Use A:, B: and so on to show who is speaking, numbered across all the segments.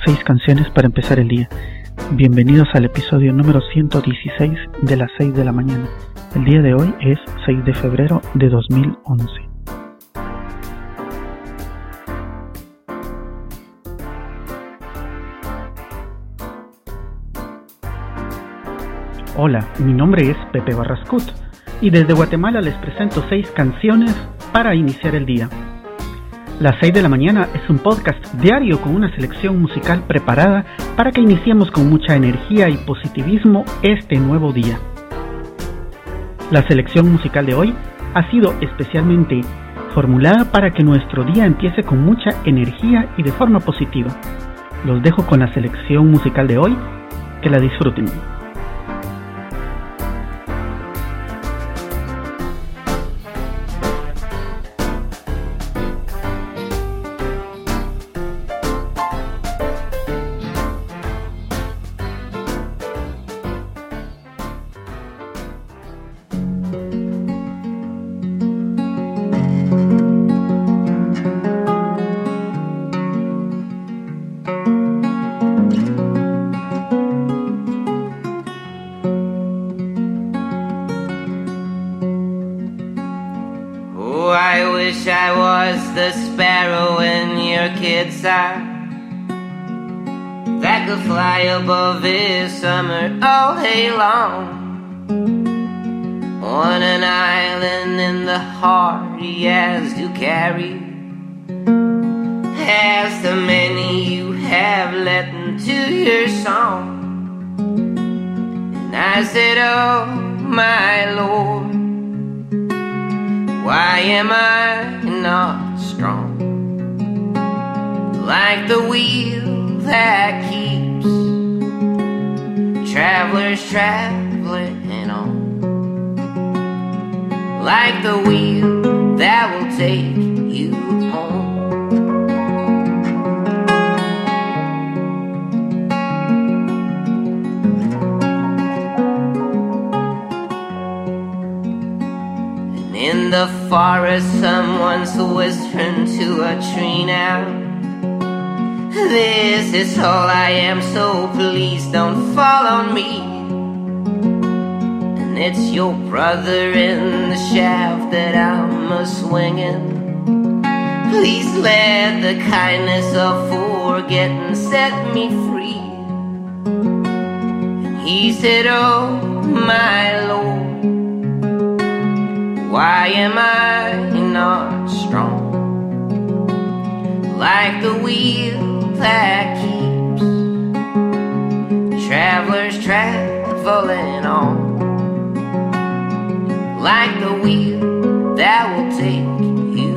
A: 6 canciones para empezar el día. Bienvenidos al episodio número 116 de las 6 de la mañana. El día de hoy es 6 de febrero de 2011. Hola, mi nombre es Pepe Barrascut y desde Guatemala les presento 6 canciones para iniciar el día. Las 6 de la mañana es un podcast diario con una selección musical preparada para que iniciemos con mucha energía y positivismo este nuevo día. La selección musical de hoy ha sido especialmente formulada para que nuestro día empiece con mucha energía y de forma positiva. Los dejo con la selección musical de hoy, que la disfruten.
B: I was the sparrow in your kid's eye that could fly above his summer all day long, on an island in the heart he has to carry, as the many you have let into your song. And I said, oh my Lord, why am I not strong, like the wheel that keeps travelers traveling on, like the wheel that will take you home. In the forest, someone's whispering to a tree now, this is all I am, so please don't fall on me. And it's your brother in the shaft that I'm a-swinging. Please let the kindness of forgetting set me free. And he said, oh my Lord, why am I not strong, like the wheel that keeps travelers traveling on, like the wheel that will take you home.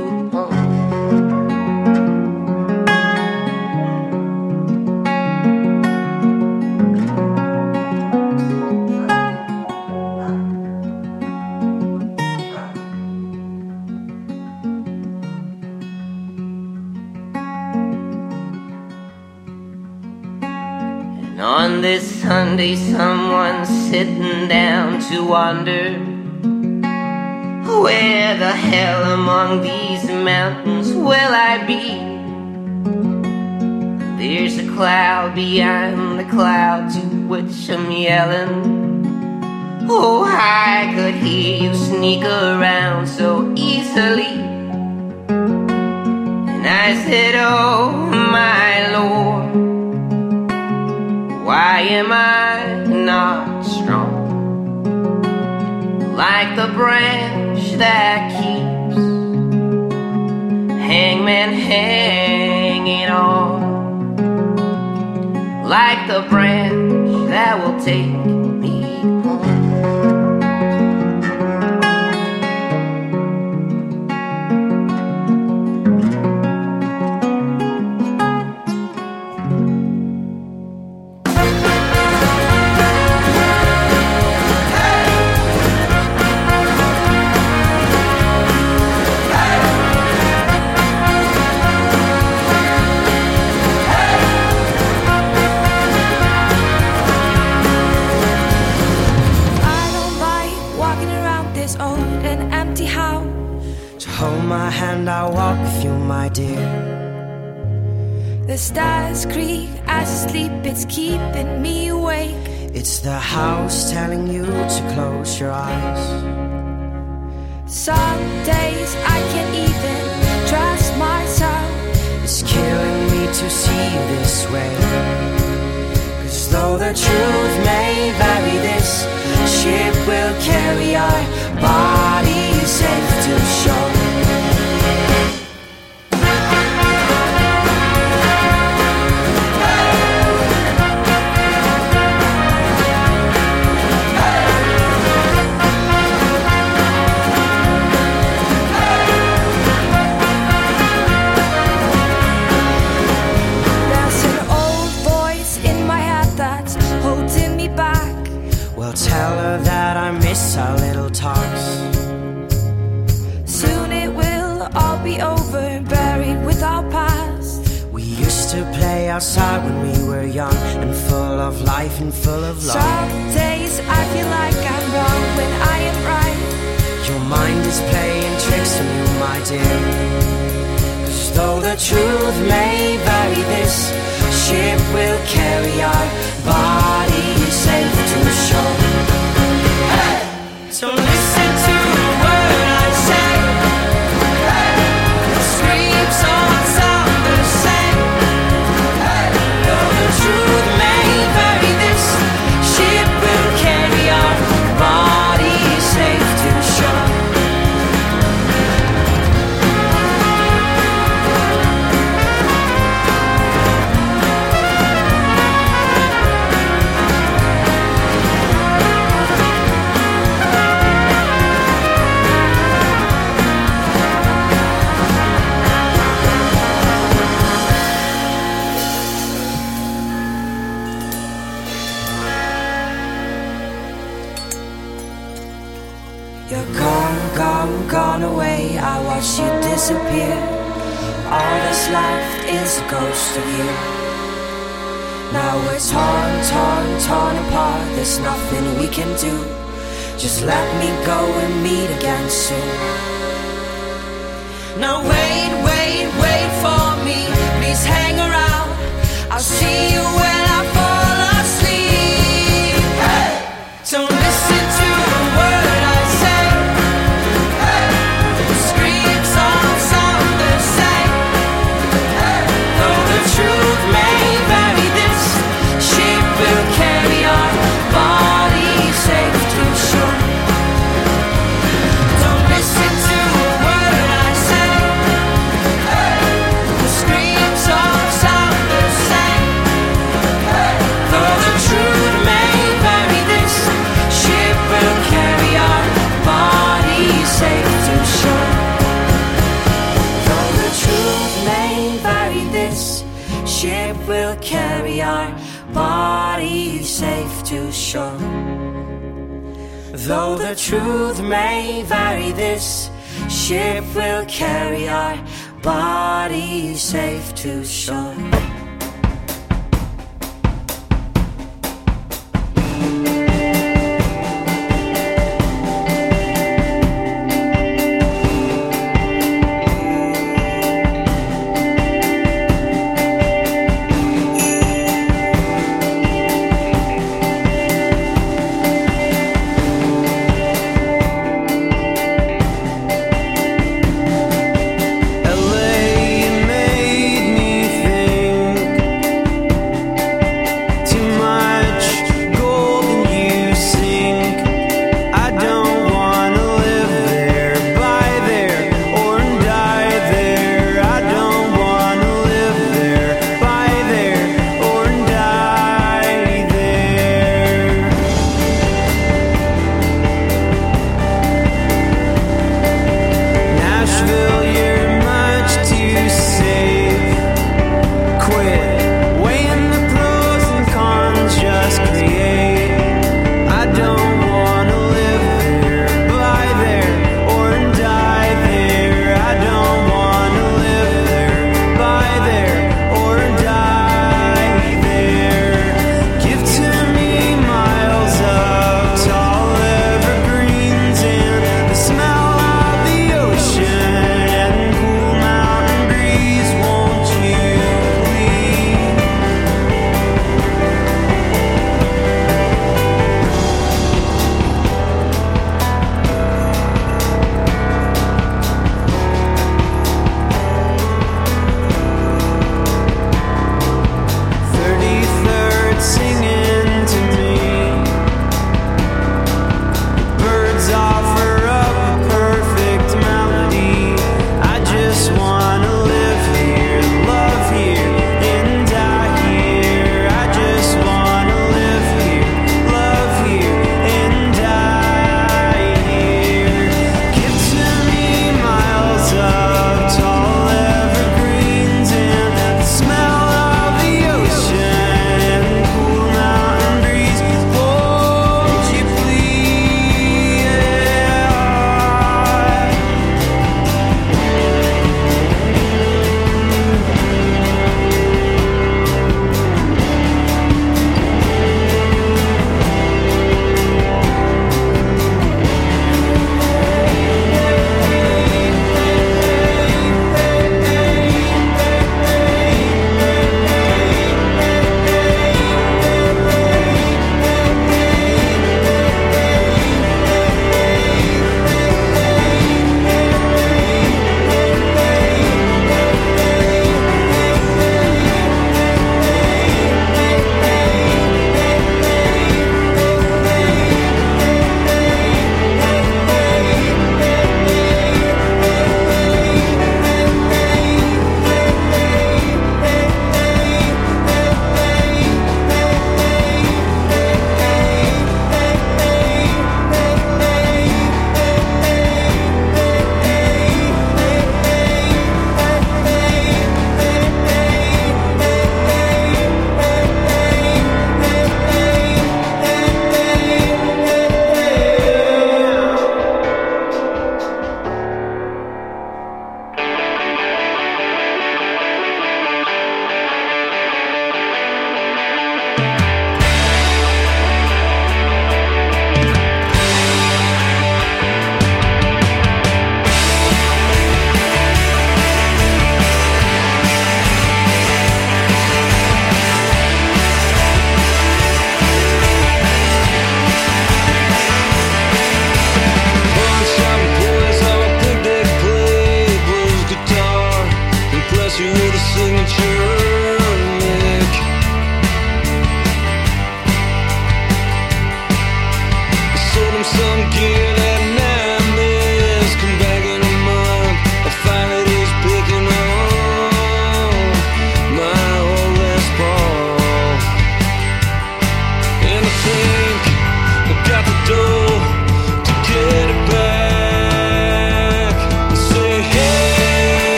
B: On this Sunday, someone's sitting down to wonder, where the hell among these mountains will I be? There's a cloud behind the cloud to which I'm yelling, oh, I could hear you sneak around so easily. And I said, oh my Lord, why am I not strong, like the branch that keeps hangman hanging on, like the branch that will take me home.
C: Hold my hand, I'll walk with you, my dear. The stars creak as I sleep, it's keeping me awake.
D: It's the house telling you to close your eyes.
C: Some days I can't even trust myself.
D: It's killing me to see you this way. 'Cause though the truth may vary, this ship will carry our bodies safe to shore. Tell her that I miss our little talks.
C: Soon it will all be over, buried with our past.
D: We used to play outside when we were young, and full of life and full of love.
C: Some days I feel like I'm wrong when I am right.
D: Your mind is playing tricks on you, my dear. 'Cause though the truth may vary, this ship will carry our bodies safe to shore. Hey! So listen to the word I say. Hey! The screams all sound the same. Hey! Though the truth may vary, this ship will carry our bodies safe to shore. You're gone, gone, gone away. I watched you disappear. All that's left is a ghost of you. Now we're torn, torn, torn apart. There's nothing we can do. Just let me go and meet again soon. Now wait, wait, wait for me. Please hang around. I'll see you when I fall asleep. Hey! Don't listen to the word I say. Hey! The screams all sound the same. Hey! Though the truth may vary, this ship will carry our bodies safe to shore. Don't listen to a word I say. Hey! The screams all sound the same. Hey! Though the truth may vary, this ship will carry our bodies safe to shore. Though the truth may vary, this ship will carry our bodies safe to shore. Though the truth may vary, this ship will carry our bodies safe to shore.
E: LA made me think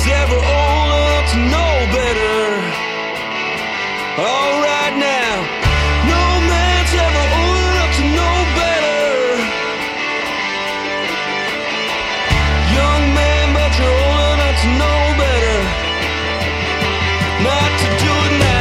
E: man's ever old enough to know better. All right now, no man's ever old enough to know better. Young man, but you're old enough to know better. Not to do it now.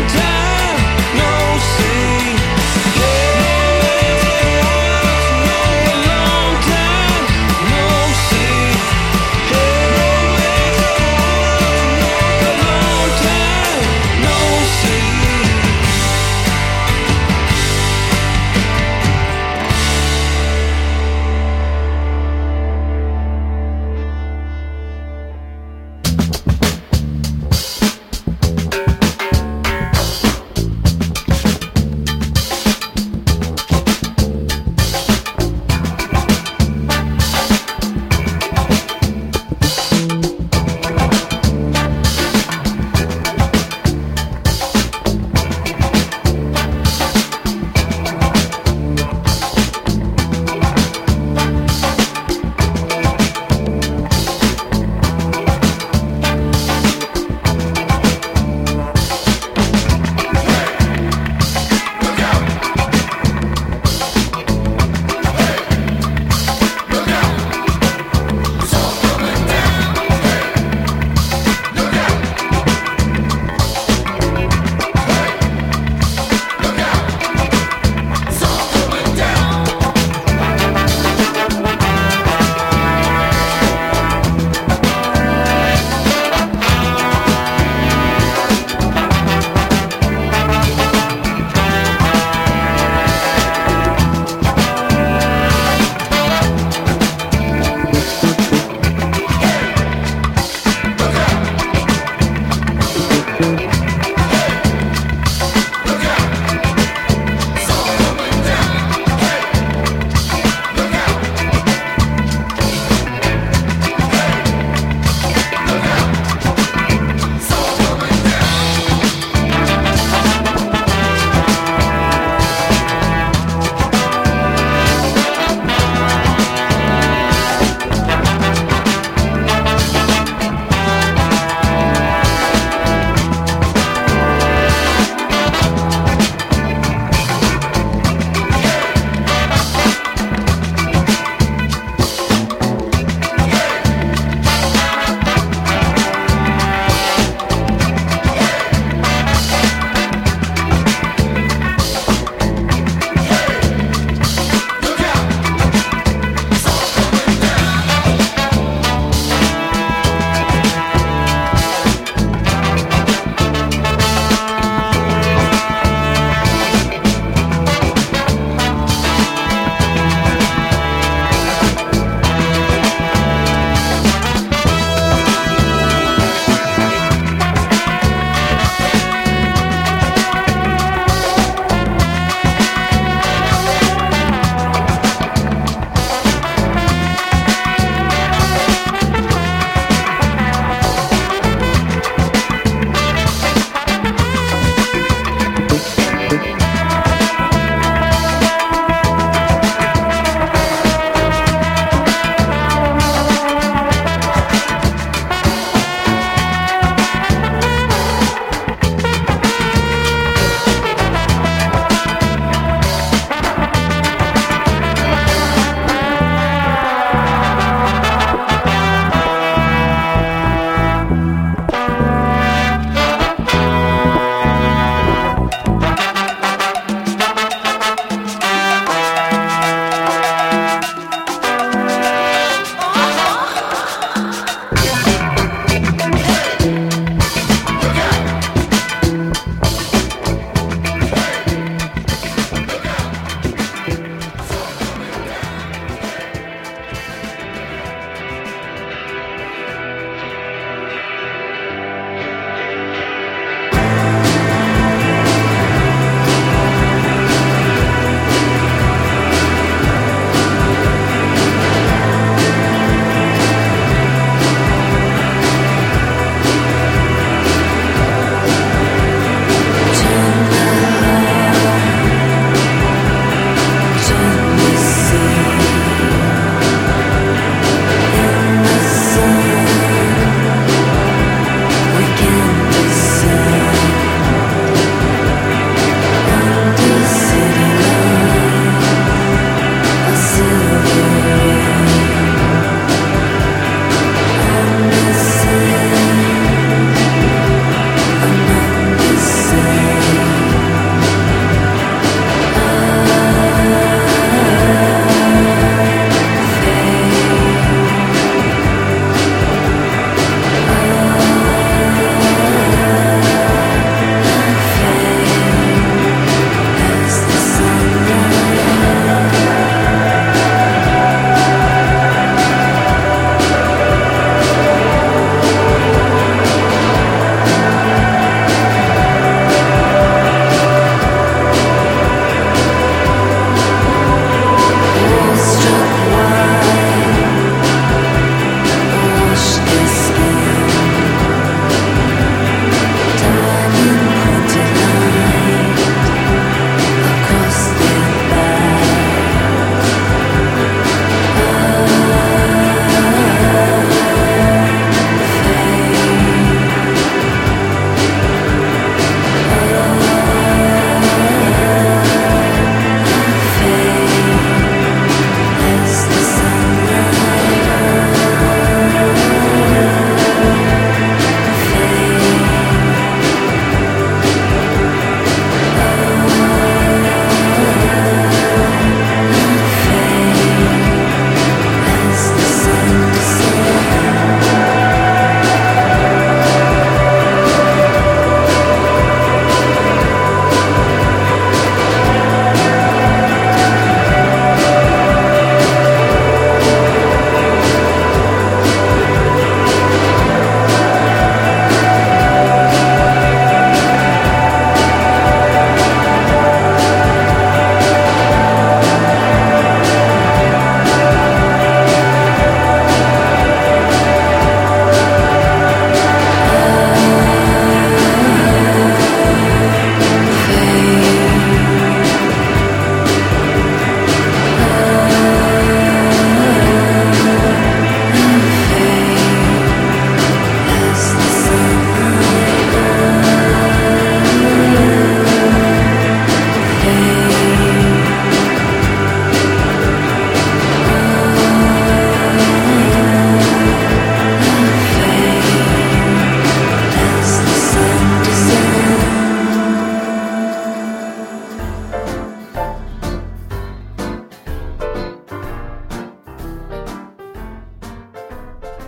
E: No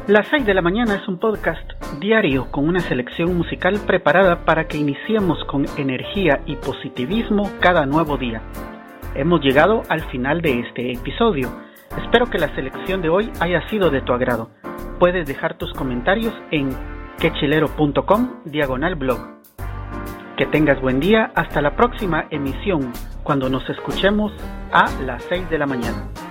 A: Las 6 de la mañana es un podcast diario con una selección musical preparada para que iniciemos con energía y positivismo cada nuevo día. Hemos llegado al final de este episodio. Espero que la selección de hoy haya sido de tu agrado. Puedes dejar tus comentarios en quechilero.com/blog. Que tengas buen día. Hasta la próxima emisión, cuando nos escuchemos a las 6 de la mañana.